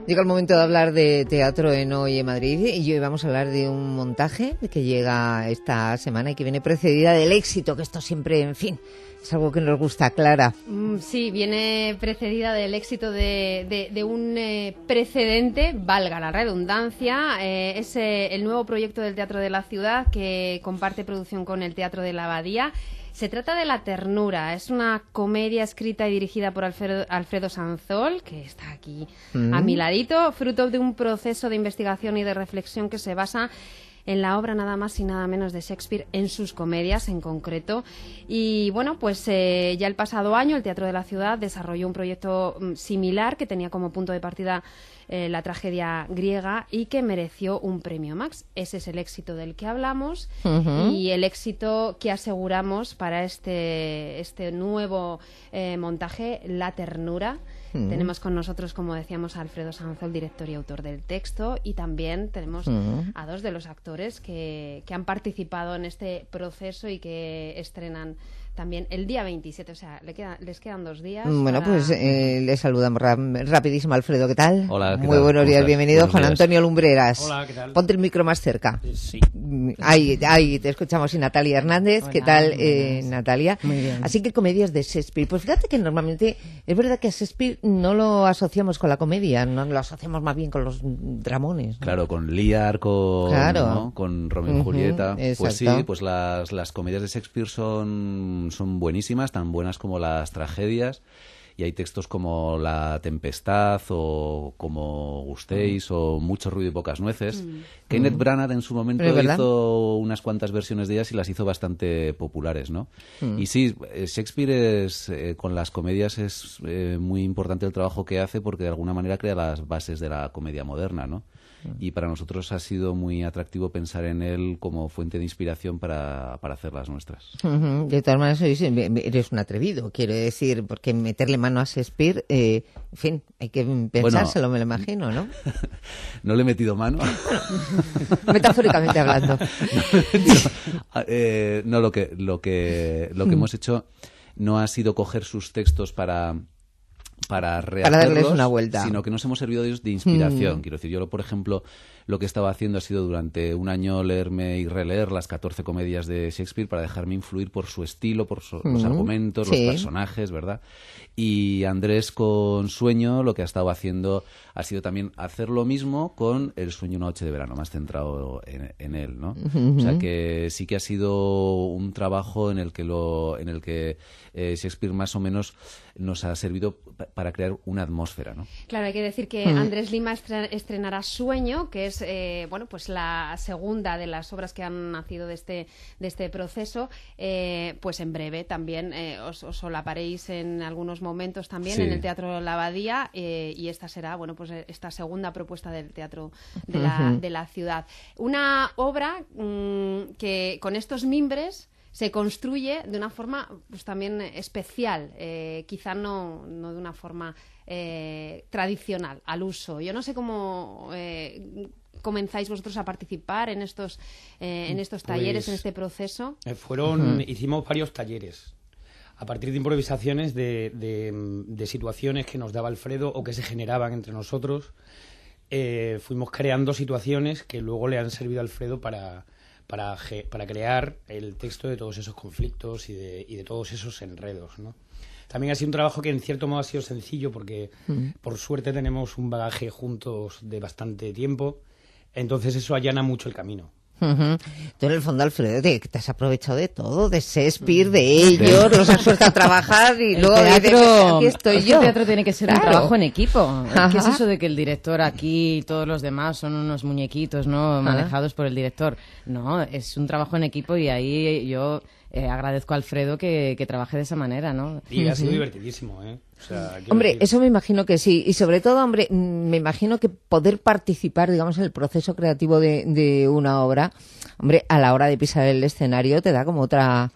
Llega el momento de hablar de teatro en Hoy en Madrid y hoy vamos a hablar de un montaje que llega esta semana y que viene precedida del éxito, que esto siempre, en fin, es algo que nos gusta, Clara. Sí, viene precedida del éxito de un precedente, valga la redundancia, es el nuevo proyecto del Teatro de la Ciudad que comparte producción con el Teatro de la Abadía. Se trata de La Ternura, es una comedia escrita y dirigida por Alfredo Sanzol, que está aquí a mi ladito, fruto de un proceso de investigación y de reflexión que se basa en la obra nada más y nada menos de Shakespeare, en sus comedias en concreto. Y bueno, pues ya el pasado año el Teatro de la Ciudad desarrolló un proyecto similar que tenía como punto de partida la tragedia griega y que mereció un premio Max. Ese es el éxito del que hablamos y el éxito que aseguramos para este nuevo montaje, La Ternura. Tenemos con nosotros, como decíamos, a Alfredo Sanzol, director y autor del texto, y también tenemos a dos de los actores que han participado en este proceso y que estrenan también el día 27, o sea, les quedan 2 días. Bueno, pues le saludamos rapidísimo, Alfredo, ¿qué tal? Hola, ¿qué Muy tal? buenos días, bienvenido. Buenos Juan días. Antonio Lumbreras. Hola, ¿qué tal? Ponte el micro más cerca. Sí. Ahí te escuchamos. Y Natalia Hernández, Hola, ¿qué tal, buenas. Natalia? Muy bien. Así que comedias de Shakespeare. Pues fíjate que normalmente es verdad que a Shakespeare no lo asociamos con la comedia, no lo asociamos más bien con los dramones, ¿no? Claro, con Lear, Claro. ¿no? Con Romeo y Julieta. Pues sí, exacto. pues las comedias de Shakespeare son buenísimas, tan buenas como las tragedias. Y hay textos como La Tempestad o como Gustéis o Mucho ruido y pocas nueces. Kenneth Branagh en su momento ¿Es verdad? hizo unas cuantas versiones de ellas y las hizo bastante populares, ¿no? Y sí, Shakespeare con las comedias es muy importante el trabajo que hace porque de alguna manera crea las bases de la comedia moderna, ¿no? Y para nosotros ha sido muy atractivo pensar en él como fuente de inspiración para hacer las nuestras. De todas maneras, eres un atrevido, quiero decir, porque meterle mano a Shakespeare, en fin, hay que pensárselo, me lo imagino, ¿no? No le he metido mano. Metafóricamente hablando. No, lo que hemos hecho no ha sido coger sus textos para rehacerlos, darles una vuelta. sino que nos hemos servido de ellos de inspiración. Quiero decir, yo, por ejemplo, lo que estaba haciendo ha sido durante un año leerme y releer las 14 comedias de Shakespeare para dejarme influir por su estilo, por los argumentos, Sí. los personajes, ¿verdad? Y Andrés, con Sueño, lo que ha estado haciendo ha sido también hacer lo mismo con El sueño una noche de verano, más centrado en él, ¿no? O sea que sí que ha sido un trabajo en el que Shakespeare más o menos nos ha servido para crear una atmósfera, ¿no? Claro, hay que decir que Andrés Lima estrenará Sueño, que es bueno, pues la segunda de las obras que han nacido de este proceso, pues en breve también os solaparéis en algunos momentos también Sí. en el Teatro La Abadía, y esta será, bueno, pues esta segunda propuesta del Teatro de la Ciudad. Una obra que con estos mimbres se construye de una forma pues también especial, quizá no de una forma tradicional, al uso. Yo no sé cómo comenzáis vosotros a participar en estos talleres, en este proceso. Hicimos varios talleres a partir de improvisaciones de situaciones que nos daba Alfredo o que se generaban entre nosotros. Fuimos creando situaciones que luego le han servido a Alfredo para crear el texto de todos esos conflictos y de todos esos enredos, ¿no? También ha sido un trabajo que en cierto modo ha sido sencillo porque por suerte tenemos un bagaje juntos de bastante tiempo, entonces eso allana mucho el camino. Tú en el fondo, Alfredo, te has aprovechado de todo, de Shakespeare, de ellos, los has suelto a trabajar y luego aquí estoy yo. El teatro tiene que ser un Claro. trabajo en equipo. ¿Qué es Ajá. eso de que el director aquí y todos los demás son unos muñequitos, ¿no? Manejados por el director? No, es un trabajo en equipo y ahí yo agradezco a Alfredo que trabaje de esa manera, ¿no? Y ha sido divertidísimo, ¿eh? O sea, quiero Hombre, decir, eso me imagino que sí. Y sobre todo, hombre, me imagino que poder participar, digamos, en el proceso creativo de una obra, hombre, a la hora de pisar el escenario te da como otra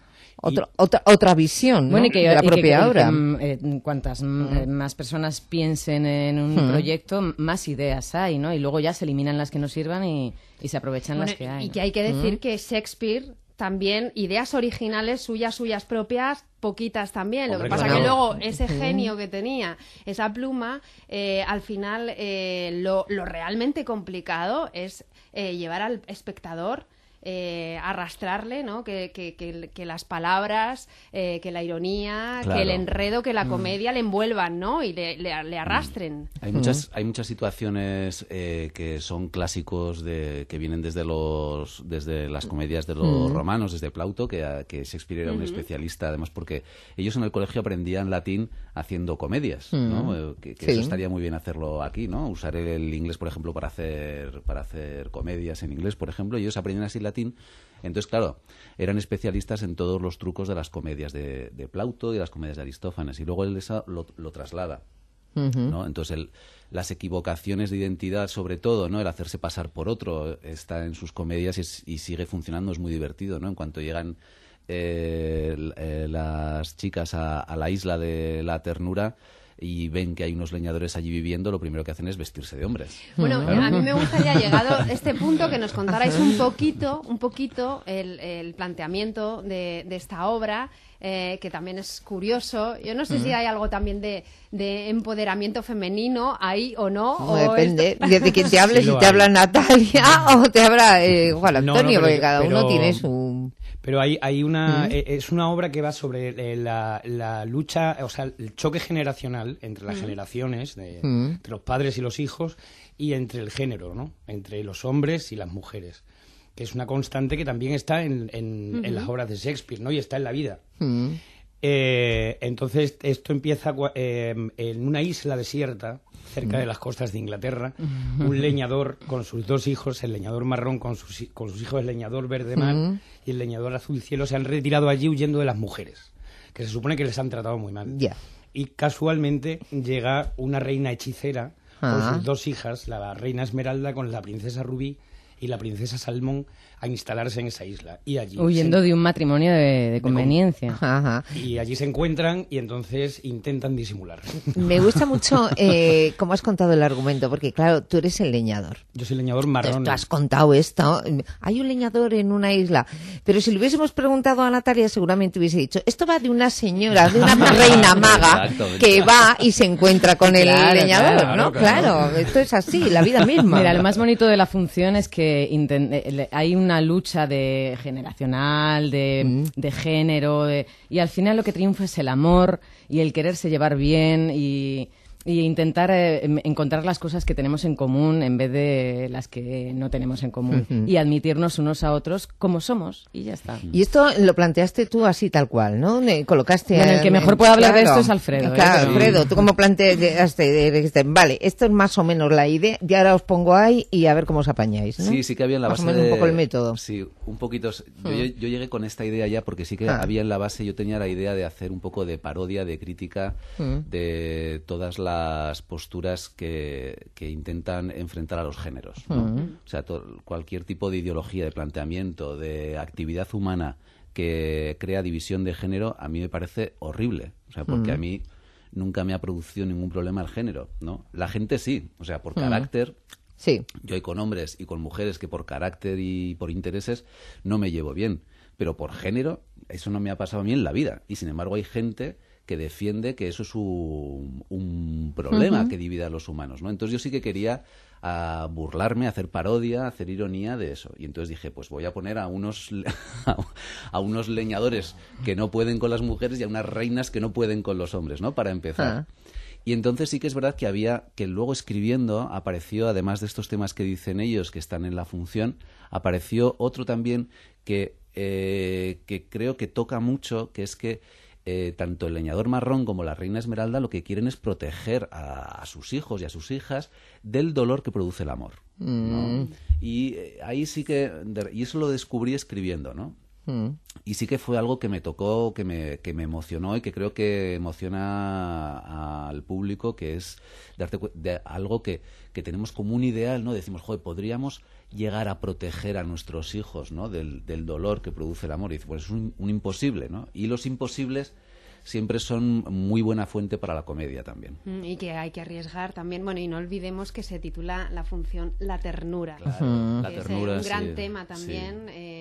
visión, ¿no? Bueno, y que, de la propia obra. Cuantas más personas piensen en un proyecto, más ideas hay, ¿no? Y luego ya se eliminan las que no sirvan y se aprovechan Bueno, las que hay. y que hay que decir que Shakespeare también ideas originales suyas propias, poquitas también. Lo que pasa claro. que luego ese genio que tenía, esa pluma, al final lo realmente complicado es llevar al espectador, arrastrarle, ¿no? Que las palabras, que la ironía, Claro. que el enredo, que la comedia le envuelvan, ¿no? Y le arrastren. Hay muchas situaciones que son clásicos que vienen desde las comedias de los romanos, desde Plauto, que Shakespeare era un especialista, además porque ellos en el colegio aprendían latín haciendo comedias, ¿no? Que Sí. eso estaría muy bien hacerlo aquí, ¿no? Usar el inglés, por ejemplo, para hacer comedias en inglés, por ejemplo, y ellos aprenden así latín. Entonces, claro, eran especialistas en todos los trucos de las comedias de Plauto y de las comedias de Aristófanes, y luego él eso lo traslada. ¿No? Entonces las equivocaciones de identidad, sobre todo, ¿no? El hacerse pasar por otro, está en sus comedias y sigue funcionando, es muy divertido, ¿no? En cuanto llegan las chicas a la isla de la ternura y ven que hay unos leñadores allí viviendo, lo primero que hacen es vestirse de hombres. Bueno, Claro. a mí me gustaría, llegado este punto, que nos contarais un poquito el planteamiento de esta obra, que también es curioso. Yo no sé si hay algo también de empoderamiento femenino ahí o no. No, o depende esto- de quién te hable, Sí si lo te hay. habla Natalia o te habla Juan No, Antonio, no, porque cada uno pero- tiene su... Pero hay una es una obra que va sobre la lucha, o sea, el choque generacional entre las generaciones, entre los padres y los hijos, y entre el género, ¿no? Entre los hombres y las mujeres, que es una constante que también está en las obras de Shakespeare, ¿no? Y está en la vida. Entonces, esto empieza en una isla desierta, cerca de las costas de Inglaterra, un leñador con sus dos hijos, el leñador marrón con sus hijos, el leñador verde mar y el leñador azul cielo, se han retirado allí huyendo de las mujeres, que se supone que les han tratado muy mal. Ya. Y casualmente llega una reina hechicera con sus dos hijas, la reina Esmeralda con la princesa Rubí y la princesa Salmón, a instalarse en esa isla. Y allí Huyendo de un matrimonio de conveniencia. Ajá. y allí se encuentran y entonces intentan disimular. Me gusta mucho cómo has contado el argumento, porque claro, tú eres el leñador. Yo soy leñador marrón. Tú has contado esto. Hay un leñador en una isla. Pero si le hubiésemos preguntado a Natalia, seguramente hubiese dicho, esto va de una señora, de una reina maga, Exacto. que va y se encuentra con el Claro, leñador, claro, ¿no? Claro, esto es así, la vida misma. Mira, lo más bonito de la función es que hay una lucha generacional, de género, y al final lo que triunfa es el amor y el quererse llevar bien y intentar encontrar las cosas que tenemos en común en vez de las que no tenemos en común y admitirnos unos a otros como somos y ya está. Y esto lo planteaste tú así tal cual, ¿no? Colocaste Bueno, el que mejor puede hablar de esto es Alfredo, Claro, pero- Alfredo, tú como planteaste, dijiste, vale, esto es más o menos la idea, y ahora os pongo ahí y a ver cómo os apañáis, ¿no? Sí, sí que había en la Más base o menos un poco el método. Sí, un poquito. Yo llegué con esta idea ya porque sí que había en la base, yo tenía la idea de hacer un poco de parodia, de crítica de todas las posturas que intentan enfrentar a los géneros, ¿no? O sea, cualquier tipo de ideología, de planteamiento, de actividad humana que crea división de género, a mí me parece horrible. O sea, porque a mí nunca me ha producido ningún problema el género, ¿no? La gente sí, o sea, por carácter. Sí. Yo hay con hombres y con mujeres que por carácter y por intereses no me llevo bien, pero por género eso no me ha pasado a mí en la vida. Y sin embargo hay gente que defiende que eso es un problema que divide a los humanos, ¿no? Entonces yo sí que quería burlarme, hacer parodia, hacer ironía de eso. Y entonces dije, pues voy a poner a unos leñadores que no pueden con las mujeres y a unas reinas que no pueden con los hombres, ¿no? Para empezar. Y entonces sí que es verdad que luego escribiendo apareció, además de estos temas que dicen ellos, que están en la función, apareció otro también que creo que toca mucho, que es que tanto el leñador marrón como la reina Esmeralda lo que quieren es proteger a sus hijos y a sus hijas del dolor que produce el amor, ¿no? Y ahí sí que... Y eso lo descubrí escribiendo, ¿no? Y sí que fue algo que me tocó, que me emocionó y que creo que emociona al público, que es de algo que tenemos como un ideal, ¿no? Decimos, joder, podríamos llegar a proteger a nuestros hijos, ¿no? Del dolor que produce el amor. Y pues es un imposible, ¿no? Y los imposibles siempre son muy buena fuente para la comedia también. Y que hay que arriesgar también. Bueno, y no olvidemos que se titula la función La Ternura. Claro, la Que ternura, es un gran sí, tema sí. también,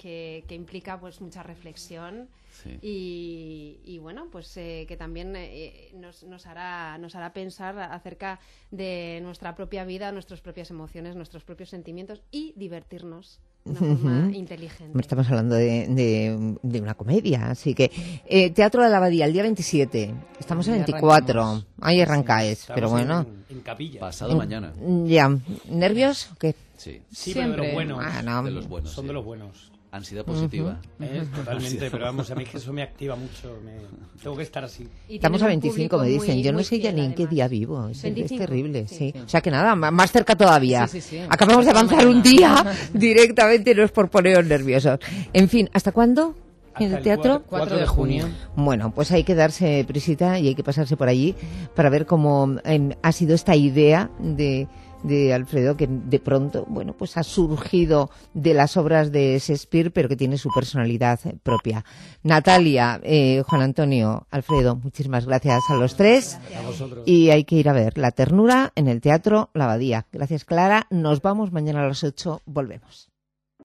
que implica pues mucha reflexión. Sí. Y bueno, pues que también nos hará pensar acerca de nuestra propia vida, nuestras propias emociones, nuestros propios sentimientos y divertirnos de una forma inteligente. Estamos hablando de una comedia, así que Teatro de la Abadía, el día 27. Estamos el 24. Arrancamos. Ahí arrancáis, Estamos pero bueno. en capilla. Pasado mañana. Ya. ¿Nervios o qué? Sí. Sí, pero de los Siempre. buenos. Ah, no. De los buenos. Son sí. de los buenos. Ansiedad positiva. Totalmente, pero vamos, a mí que eso me activa mucho. Tengo que estar así. Y Estamos a tienen un 25, me público dicen. muy- Yo no muy sé ya fiel, ni en qué además. día vivo. Es 25, terrible, sí. sí. O sea que nada, más cerca todavía. Sí, sí, sí. Acabamos de avanzar un día directamente, no es por poneros nerviosos. En fin, ¿hasta cuándo? ¿En Hasta el teatro? 4 de junio. Bueno, pues hay que darse prisita y hay que pasarse por allí para ver cómo ha sido esta idea de Alfredo, que de pronto, bueno, pues ha surgido de las obras de Shakespeare, pero que tiene su personalidad propia. Natalia, Juan Antonio, Alfredo, muchísimas gracias a los tres. A vosotros. Y hay que ir a ver La Ternura en el Teatro La Abadía. Gracias, Clara. Nos vamos mañana a las 8. Volvemos.